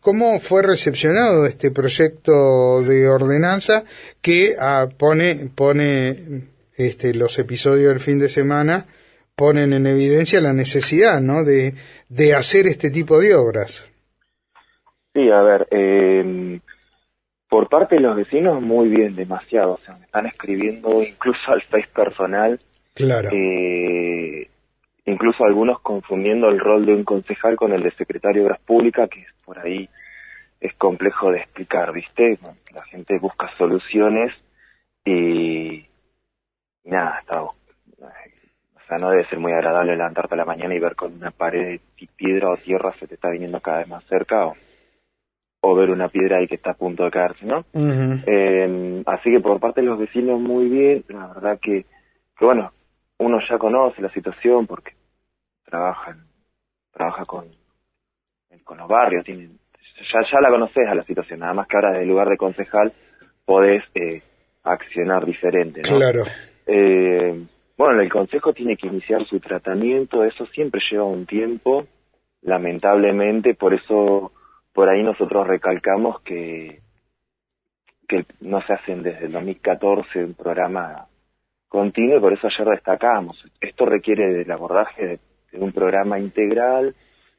¿cómo fue recepcionado este proyecto de ordenanza que pone los episodios del fin de semana ponen en evidencia la necesidad, ¿no?, de hacer este tipo de obras? Sí, a ver, por parte de los vecinos, muy bien, demasiado. O sea, me están escribiendo incluso al Face personal. Claro. Incluso algunos confundiendo el rol de un concejal con el de secretario de Obras Públicas, que por ahí es complejo de explicar, ¿viste? La gente busca soluciones y nada, o sea, no debe ser muy agradable levantarte a la mañana y ver con una pared de piedra o tierra se te está viniendo cada vez más cerca, o ver una piedra ahí que está a punto de caerse, ¿no? Uh-huh. Así que por parte de los vecinos muy bien, la verdad que bueno, uno ya conoce la situación porque trabaja con los barrios, ya la conoces a la situación, nada más que ahora desde el lugar de concejal podés accionar diferente, ¿no? Claro. Bueno, el consejo tiene que iniciar su tratamiento, eso siempre lleva un tiempo, lamentablemente, por eso por ahí nosotros recalcamos que no se hacen desde el 2014 un programa continuo, y por eso ayer destacamos. Esto requiere del abordaje de un programa integral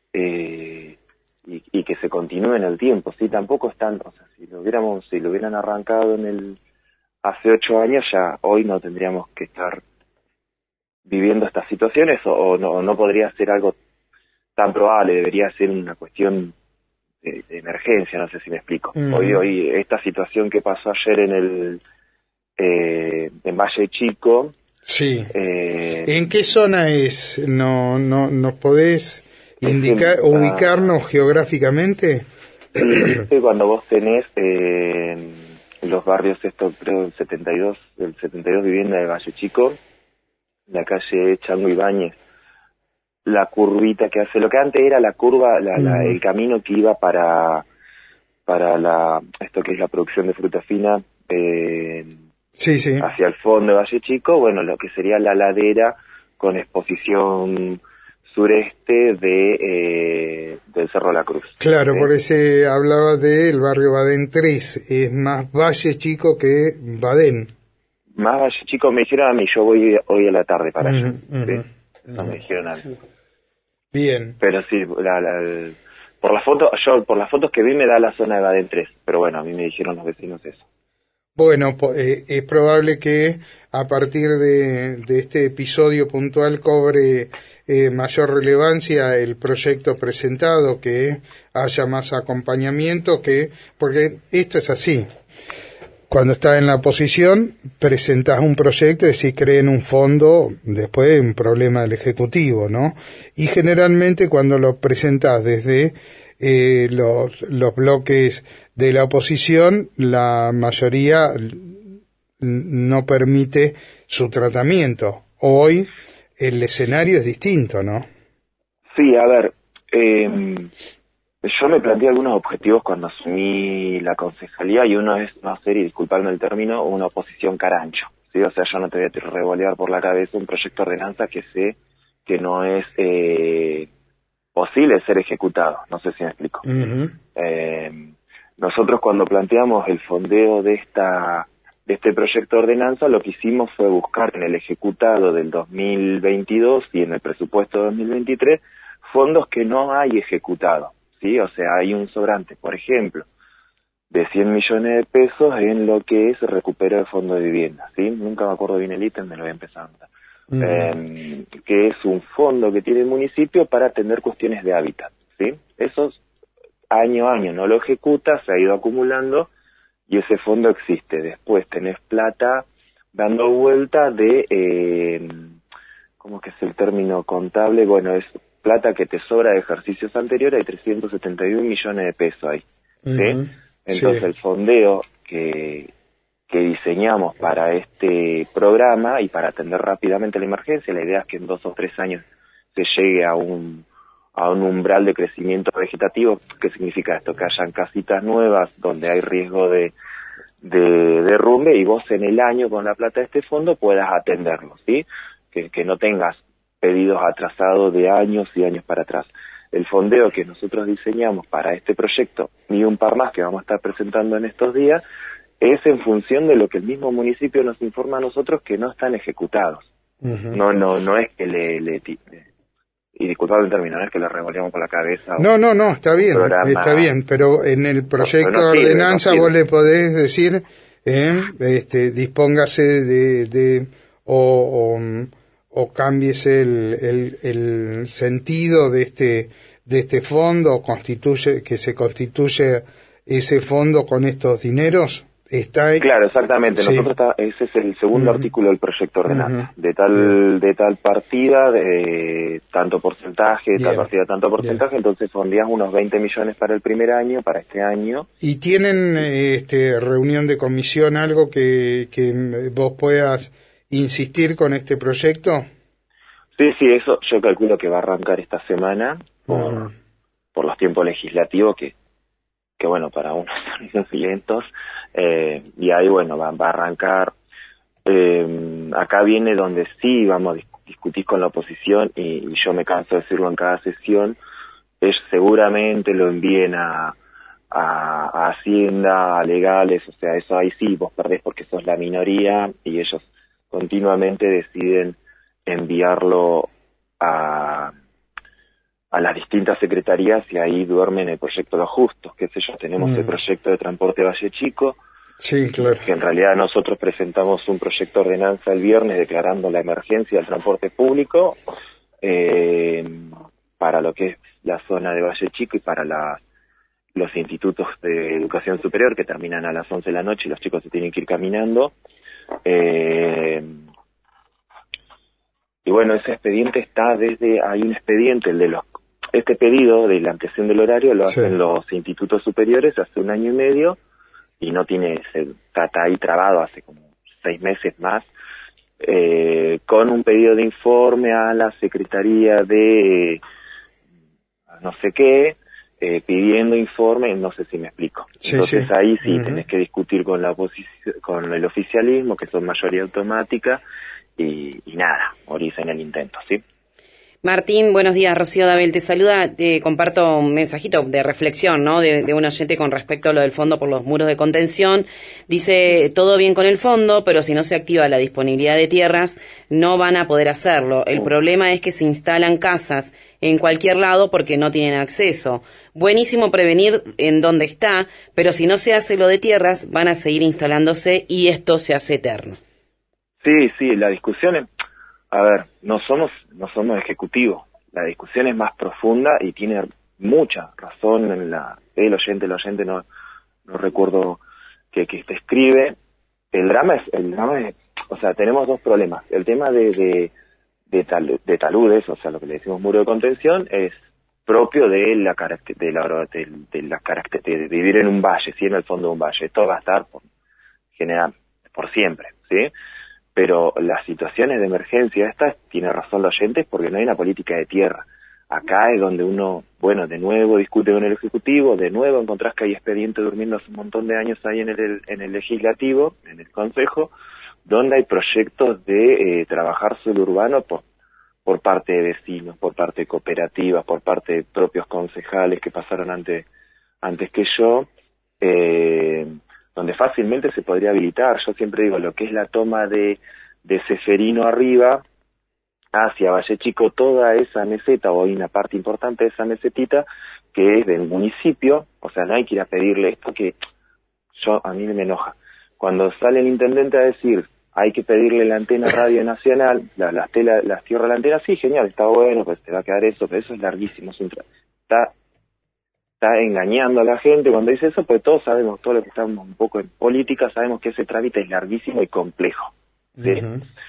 y que se continúe en el tiempo, ¿sí? Tampoco están, o sea, si lo hubieran arrancado hace 8 años, ya hoy no tendríamos que estar viviendo estas situaciones, o no podría ser algo tan probable, debería ser una cuestión de emergencia, no sé si me explico. Hoy esta situación que pasó ayer en Valle Chico. Sí. ¿En qué zona es? ¿Nos podés indicar, ubicarnos geográficamente? Sí, cuando vos tenés los barrios, creo el 72 vivienda de Valle Chico, la calle Chango Ibáñez, la curvita que hace, lo que antes era la curva, el camino que iba para esto que es la producción de fruta fina, sí. hacia el fondo de Valle Chico, bueno, lo que sería la ladera con exposición sureste del Cerro La Cruz. Claro, ¿sí? por eso hablaba del barrio Badén 3, es más Valle Chico que Badén. Más Valle Chico, me dijeron a mí, yo voy hoy a la tarde para allá. ¿sí? Eso me dijeron a mí. Bien. Pero sí, por las fotos que vi me da la zona de Badén 3, pero bueno, a mí me dijeron los vecinos eso. Bueno, es probable que a partir de este episodio puntual cobre mayor relevancia el proyecto presentado, que haya más acompañamiento, porque esto es así. Cuando estás en la oposición, presentás un proyecto y decís creen un fondo, después un problema del Ejecutivo, ¿no? Y generalmente cuando lo presentás desde los bloques de la oposición, la mayoría no permite su tratamiento. Hoy el escenario es distinto, ¿no? Sí, a ver, yo me planteé algunos objetivos cuando asumí la concejalía, y uno es no hacer, y disculparme el término, una oposición carancho, ¿sí? O sea, yo no te voy a revolear por la cabeza un proyecto de ordenanza que sé que no es posible ser ejecutado, no sé si me explico. Uh-huh. Nosotros cuando planteamos el fondeo de este proyecto de ordenanza, lo que hicimos fue buscar en el ejecutado del 2022 y en el presupuesto de 2023 fondos que no hay ejecutado, ¿sí? O sea, hay un sobrante, por ejemplo, de 100 millones de pesos en lo que es recupero de fondo de vivienda, ¿sí? Nunca me acuerdo bien el ítem, me lo voy a empezar a anotar. Que es un fondo que tiene el municipio para atender cuestiones de hábitat, ¿sí? Esos año a año no lo ejecuta, se ha ido acumulando y ese fondo existe. Después tenés plata dando vuelta ¿cómo que es el término contable? Bueno, es plata que te sobra de ejercicios anteriores, hay 371 millones de pesos ahí, ¿sí? Uh-huh. Entonces sí. El fondeo que diseñamos para este programa y para atender rápidamente la emergencia, la idea es que en 2 o 3 años se llegue a un umbral de crecimiento vegetativo. ¿Qué significa esto? Que hayan casitas nuevas donde hay riesgo de derrumbe, y vos en el año con la plata de este fondo puedas atenderlo, ¿sí? Que no tengas pedidos atrasados de años y años para atrás. el fondeo que nosotros diseñamos para este proyecto y un par más que vamos a estar presentando en estos días es en función de lo que el mismo municipio nos informa a nosotros que no están ejecutados. Uh-huh. No es que y disculpad el término, no es que le revoleamos por la cabeza. No, está bien, pero en el proyecto de ordenanza vos le podés decir, dispóngase o cámbiese el sentido de este fondo, que se constituye ese fondo con estos dineros. Claro, exactamente. Sí. Nosotros ese es el segundo artículo del proyecto ordenanza. De tal partida, de tanto porcentaje, tal partida, tanto porcentaje, entonces fondeas unos 20 millones para el primer año, para este año. ¿Y tienen reunión de comisión, algo que vos puedas insistir con este proyecto? Sí, eso yo calculo que va a arrancar esta semana por los tiempos legislativos que bueno, para unos son muy lentos. Y ahí, bueno, va a arrancar. Acá viene donde sí vamos a discutir con la oposición, y yo me canso de decirlo en cada sesión, seguramente lo envíen a Hacienda, a legales, o sea, eso ahí sí vos perdés porque sos la minoría, y ellos continuamente deciden enviarlo a las distintas secretarías, y ahí duermen el proyecto de los justos, qué sé yo, tenemos el proyecto de transporte Valle Chico, sí, claro, que en realidad nosotros presentamos un proyecto de ordenanza el viernes declarando la emergencia del transporte público para lo que es la zona de Valle Chico y para los institutos de educación superior que terminan a las 11 de la noche y los chicos se tienen que ir caminando. Y bueno, ese expediente hay un expediente, este pedido de la ampliación del horario lo hacen los institutos superiores hace 1 año y medio, y no está ahí trabado hace como 6 meses más, con un pedido de informe a la Secretaría de no sé qué, pidiendo informe, no sé si me explico. Entonces ahí sí tenés que discutir con la oposición, con el oficialismo, que son mayoría automática, y nada, morirse en el intento, ¿sí? Martín, buenos días, Rocío Dabel te saluda, te comparto un mensajito de reflexión, ¿no? De un oyente con respecto a lo del fondo por los muros de contención. Dice, todo bien con el fondo, pero si no se activa la disponibilidad de tierras, no van a poder hacerlo. El problema es que se instalan casas en cualquier lado porque no tienen acceso. Buenísimo prevenir en dónde está, pero si no se hace lo de tierras, van a seguir instalándose y esto se hace eterno. Sí, la discusión es... A ver, no somos ejecutivos. La discusión es más profunda y tiene mucha razón en el oyente no recuerdo que te escribe. El drama es, o sea, tenemos dos problemas. El tema de taludes, o sea, lo que le decimos muro de contención, es propio de de vivir en un valle, sí, en el fondo de un valle. Esto va a estar por siempre, ¿sí? Pero las situaciones de emergencia, tiene razón los oyentes, porque no hay una política de tierra. Acá es donde uno, bueno, de nuevo discute con el Ejecutivo, de nuevo encontrás que hay expediente durmiendo hace un montón de años ahí en el Legislativo, en el Consejo, donde hay proyectos de trabajar suelo urbano por parte de vecinos, por parte de cooperativas, por parte de propios concejales que pasaron antes que yo, donde fácilmente se podría habilitar. Yo siempre digo, lo que es la toma de Ceferino arriba hacia Valle Chico, toda esa meseta, o hay una parte importante de esa mesetita que es del municipio, o sea, no hay que ir a pedirle esto, que a mí me enoja. Cuando sale el intendente a decir, hay que pedirle la antena Radio Nacional, las tierras de la antena, sí, genial, está bueno, pues te va a quedar eso, pero eso es larguísimo, está engañando a la gente cuando dice eso, pues todos sabemos, todos los que estamos un poco en política, sabemos que ese trámite es larguísimo y complejo, ¿sí?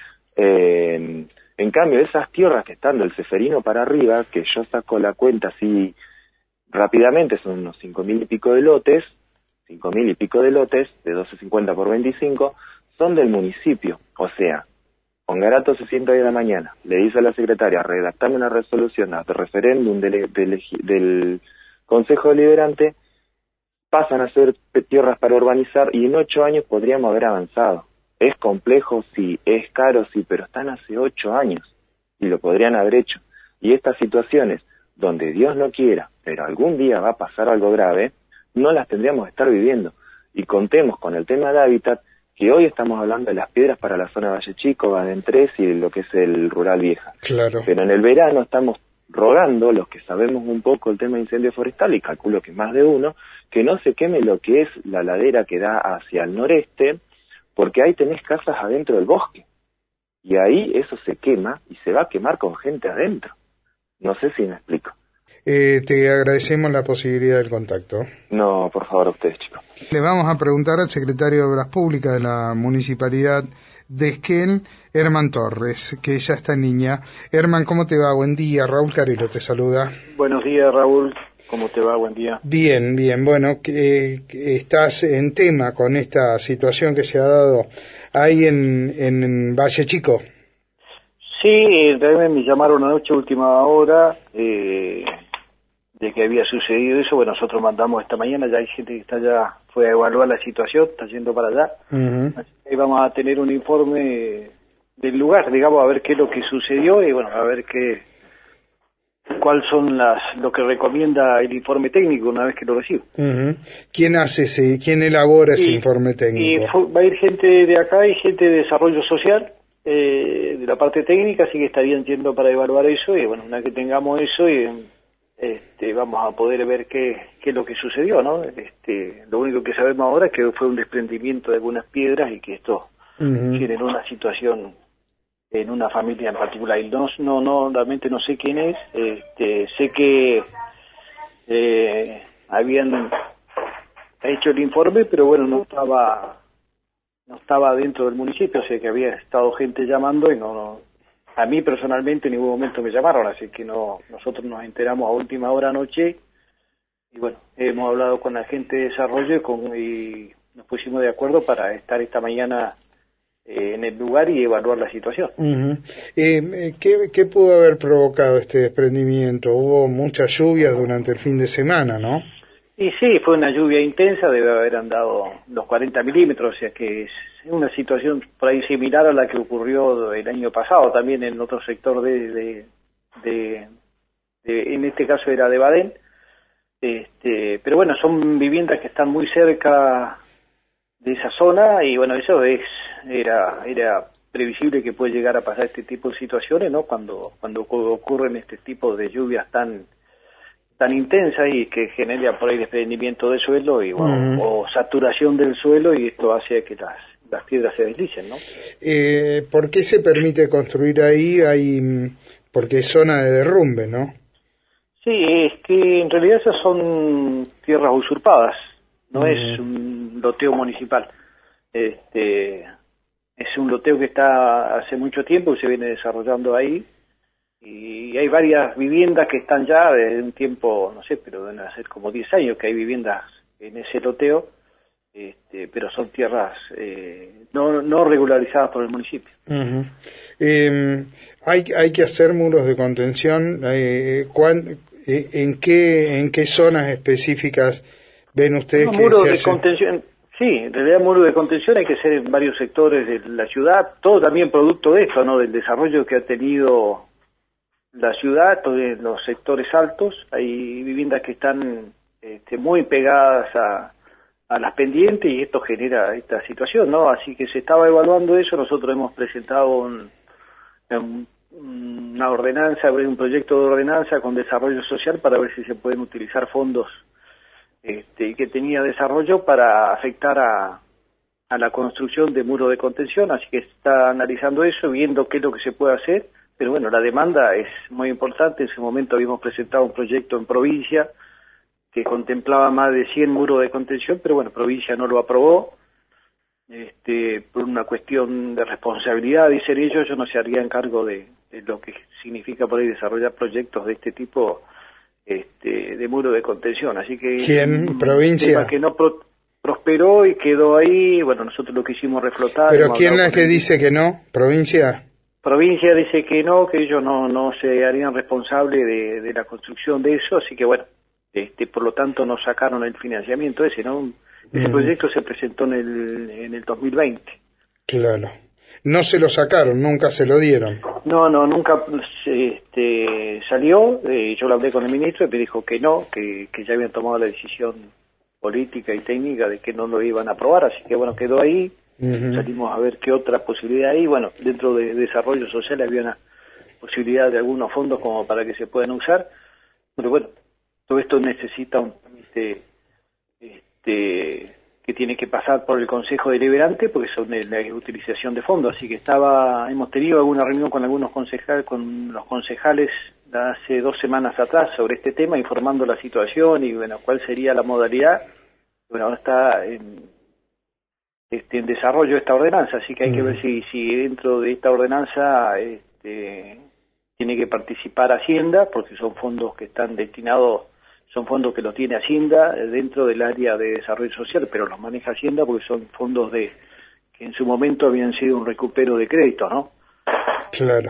En cambio, esas tierras que están del Ceferino para arriba, que yo saco la cuenta así rápidamente, son unos 5.000 y pico de lotes, de 12.50 por 25, son del municipio. O sea, Ongarato se sienta hoy en la mañana, le dice a la secretaria, redactame una resolución de referéndum del Consejo Deliberante, pasan a ser tierras para urbanizar y en 8 años podríamos haber avanzado. Es complejo, sí, es caro, sí, pero están hace 8 años y lo podrían haber hecho. Y estas situaciones donde Dios no quiera, pero algún día va a pasar algo grave, no las tendríamos que estar viviendo. Y contemos con el tema de hábitat, que hoy estamos hablando de las piedras para la zona de Valle Chico, Baden 3 y lo que es el Rural Vieja. Claro. Pero en el verano estamos rogando, los que sabemos un poco el tema de incendio forestal, y calculo que más de uno, que no se queme lo que es la ladera que da hacia el noreste, porque ahí tenés casas adentro del bosque. Y ahí eso se quema y se va a quemar con gente adentro. No sé si me explico. Te agradecemos la posibilidad del contacto. No, por favor, a ustedes, chicos. Le vamos a preguntar al secretario de Obras Públicas de la Municipalidad de Esquel, Herman Torres, que ya está en línea. Herman, ¿cómo te va? Buen día. Raúl Carelo te saluda. Buenos días, Raúl. ¿Cómo te va? Buen día. Bien, bien. Bueno, que estás en tema con esta situación que se ha dado ahí en Valle Chico. Sí, realmente me llamaron anoche a última hora de que había sucedido eso. Bueno, nosotros mandamos esta mañana, ya hay gente que está ya fue a evaluar la situación, está yendo para allá. Uh-huh. Así que vamos a tener un informe del lugar, digamos, a ver qué es lo que sucedió y bueno, a ver cuáles son lo que recomienda el informe técnico una vez que lo recibo. Uh-huh. ¿Quién elabora ese informe técnico? Va a ir gente de acá y gente de desarrollo social, de la parte técnica, así que estarían yendo para evaluar eso y bueno, una vez que tengamos eso vamos a poder ver qué es lo que sucedió, ¿no? Lo único que sabemos ahora es que fue un desprendimiento de algunas piedras y que esto Uh-huh. generó una situación en una familia en particular. Y no, realmente no sé quién es. Sé que habían hecho el informe, pero bueno, no estaba dentro del municipio, o sea que había estado gente llamando y no a mí personalmente en ningún momento me llamaron, así que nosotros nos enteramos a última hora anoche y bueno, hemos hablado con la gente de desarrollo y nos pusimos de acuerdo para estar esta mañana en el lugar y evaluar la situación. Uh-huh. ¿Qué pudo haber provocado este desprendimiento? Hubo muchas lluvias durante el fin de semana, ¿no? Y sí, fue una lluvia intensa, debe haber andado los 40 milímetros, o sea que es una situación por ahí similar a la que ocurrió el año pasado, también en otro sector de en este caso era de Baden, pero bueno, son viviendas que están muy cerca de esa zona y bueno, eso era previsible que puede llegar a pasar este tipo de situaciones, ¿no? Cuando ocurren este tipo de lluvias tan intensas y que genera por ahí desprendimiento del suelo y bueno, Uh-huh. o saturación del suelo y esto hace que las piedras se deslicen, ¿no? ¿Por qué se permite construir ahí? Porque es zona de derrumbe, ¿no? Sí, es que en realidad esas son tierras usurpadas, no Uh-huh. es un loteo municipal. Es un loteo que está hace mucho tiempo, se viene desarrollando ahí y hay varias viviendas que están ya desde un tiempo, no sé, pero deben hacer como 10 años que hay viviendas en ese loteo, pero son tierras no regularizadas por el municipio. Uh-huh. Hay que hacer muros de contención. ¿En qué zonas específicas ven ustedes que muros se de hacen? contención? Sí, en realidad muros de contención hay que hacer en varios sectores de la ciudad, todo también producto de esto, ¿no? Del desarrollo que ha tenido la ciudad, todos los sectores altos, hay viviendas que están muy pegadas a las pendientes y esto genera esta situación, ¿no? Así que se estaba evaluando eso, nosotros hemos presentado una ordenanza, un proyecto de ordenanza con desarrollo social para ver si se pueden utilizar fondos que tenía desarrollo para afectar a la construcción de muros de contención, así que está analizando eso, viendo qué es lo que se puede hacer. Pero bueno, la demanda es muy importante. En ese momento habíamos presentado un proyecto en provincia que contemplaba más de 100 muros de contención, pero bueno, provincia no lo aprobó. Por una cuestión de responsabilidad, dicen ellos no se harían cargo de lo que significa por ahí desarrollar proyectos de este tipo de muro de contención. Así que ¿Quién? ¿Provincia? Tema que no prosperó y quedó ahí. Bueno, nosotros lo quisimos reflotar. ¿Pero quién es que dice que no? ¿Provincia? Provincia dice que no, que ellos no se harían responsables de la construcción de eso, así que bueno, por lo tanto no sacaron el financiamiento ese, ¿no? Ese proyecto se presentó en el 2020. Claro. No se lo sacaron, nunca se lo dieron. nunca salió. Yo lo hablé con el ministro y me dijo que no, que ya habían tomado la decisión política y técnica de que no lo iban a aprobar, así que bueno, quedó ahí. Salimos a ver qué otra posibilidad hay. Bueno, dentro de desarrollo social había una posibilidad de algunos fondos como para que se puedan usar, pero bueno, todo esto necesita un trámite que tiene que pasar por el Consejo Deliberante, porque son de la utilización de fondos, así que hemos tenido alguna reunión con algunos concejales, con los concejales hace 2 semanas atrás sobre este tema, informando la situación y bueno, cuál sería la modalidad. Bueno, ahora está en desarrollo esta ordenanza, así que hay que ver si dentro de esta ordenanza tiene que participar Hacienda, porque son fondos que están destinados, son fondos que los tiene Hacienda dentro del área de desarrollo social, pero los maneja Hacienda porque son fondos que en su momento habían sido un recupero de crédito, ¿no? Claro.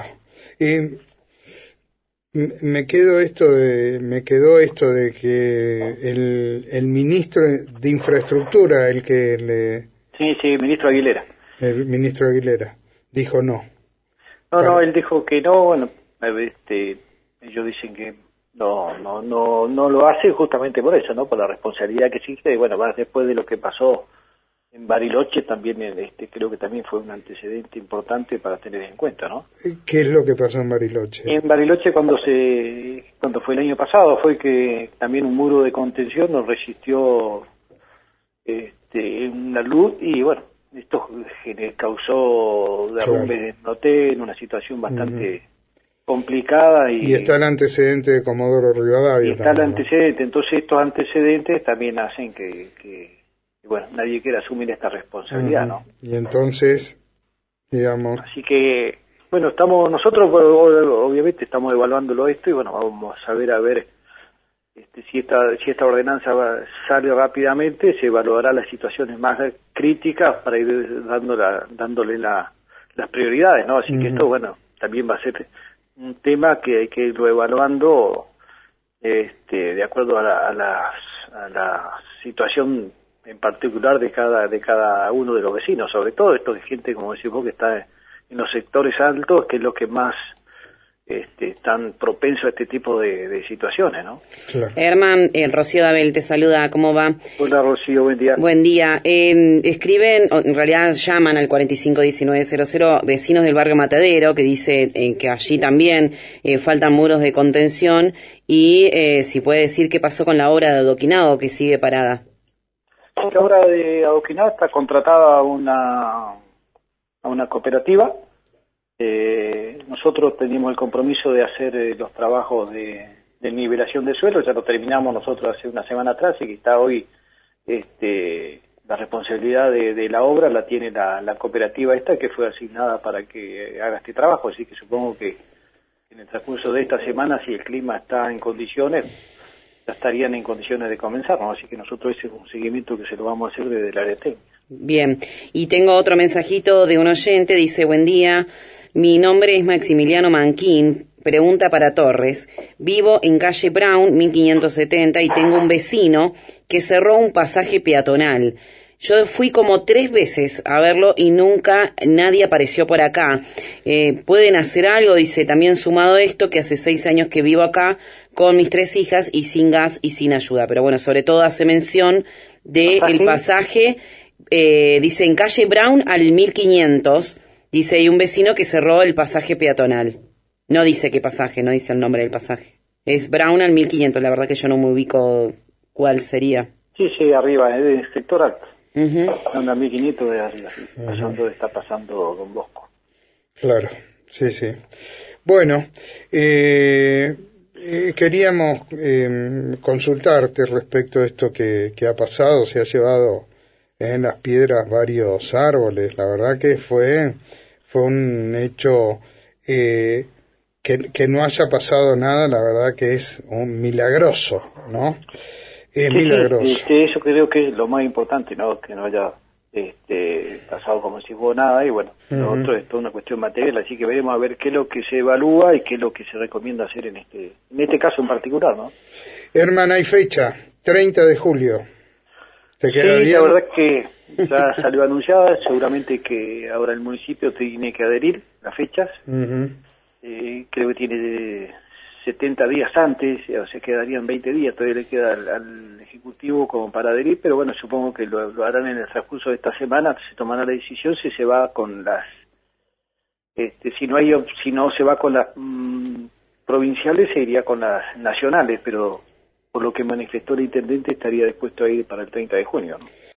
Me quedó esto de que el ministro de Infraestructura, Sí, ministro Aguilera. El ministro Aguilera dijo no. No, él dijo que no. Bueno, ellos dicen que no lo hace justamente por eso, ¿no? Por la responsabilidad que existe. Bueno, después de lo que pasó en Bariloche, también creo que también fue un antecedente importante para tener en cuenta, ¿no? ¿Qué es lo que pasó en Bariloche? En Bariloche cuando fue el año pasado, fue que también un muro de contención nos resistió una luz y bueno, esto causó derrumbes en hotel, una situación bastante complicada. Y está el antecedente de Comodoro Rivadavia. Y está el antecedente, entonces estos antecedentes también hacen que bueno, nadie quiera asumir esta responsabilidad, ¿no? Y entonces, digamos... Así que, bueno, nosotros obviamente estamos evaluándolo esto y bueno, vamos a ver si esta ordenanza sale rápidamente, se evaluará las situaciones más críticas para ir dándole las prioridades, ¿no? Así que esto, bueno, también va a ser un tema que hay que irlo evaluando de acuerdo a la situación en particular de cada uno de los vecinos, sobre todo esto de gente, como decís vos, que está en los sectores altos, que es lo que más están propensos a este tipo de situaciones, ¿no? Claro. Herman, Rocío Dabel te saluda, ¿cómo va? Hola Rocío, buen día. Buen día. Escriben, en realidad llaman al 451900 vecinos del barrio Matadero, que dice que allí también faltan muros de contención y si puede decir qué pasó con la obra de adoquinado que sigue parada. La obra de adoquinado está contratada a una cooperativa. Nosotros teníamos el compromiso de hacer los trabajos de nivelación de suelo, ya lo terminamos nosotros hace una semana atrás y que está hoy la responsabilidad de la obra la tiene la cooperativa esta que fue asignada para que haga este trabajo, así que supongo que en el transcurso de esta semana, si el clima está en condiciones, ya estarían en condiciones de comenzar, ¿no? Así que nosotros ese es un seguimiento que se lo vamos a hacer desde el área técnica. Bien, y tengo otro mensajito de un oyente, dice: buen día, mi nombre es Maximiliano Manquín, pregunta para Torres, vivo en calle Brown 1570 y tengo un vecino que cerró un pasaje peatonal. Yo fui como 3 veces a verlo y nunca nadie apareció por acá. ¿Pueden hacer algo? Dice, también sumado esto, que hace 6 años que vivo acá con mis 3 hijas y sin gas y sin ayuda. Pero bueno, sobre todo hace mención de el pasaje, dice, en calle Brown al 1500, dice, hay un vecino que cerró el pasaje peatonal. No dice qué pasaje, no dice el nombre del pasaje. Es Brown al 1500, la verdad que yo no me ubico cuál sería. Sí, arriba, es del sector alto. Anda 1500 de arriba, pasando, está pasando Don Bosco. Claro, sí. Bueno, queríamos consultarte respecto a esto que ha pasado. Se ha llevado en las piedras varios árboles. La verdad que fue un hecho que no haya pasado nada. La verdad que es un milagroso, ¿no? Es milagroso. Eso creo que es lo más importante, ¿no? Que no haya pasado como si fuera nada, y bueno, lo otro es toda una cuestión material, así que veremos a ver qué es lo que se evalúa y qué es lo que se recomienda hacer en este caso en particular, ¿no? Herman, hay fecha, 30 de julio. ¿Te queda bien? La verdad es que ya salió anunciada, seguramente que ahora el municipio tiene que adherir las fechas. creo que tiene 70 días antes, o sea, quedarían 20 días, todavía le queda al Ejecutivo como para adherir, pero bueno, supongo que lo harán en el transcurso de esta semana, se tomará la decisión si se va con las, si no se va con las provinciales, se iría con las nacionales, pero por lo que manifestó el intendente estaría dispuesto a ir para el 30 de junio, ¿no?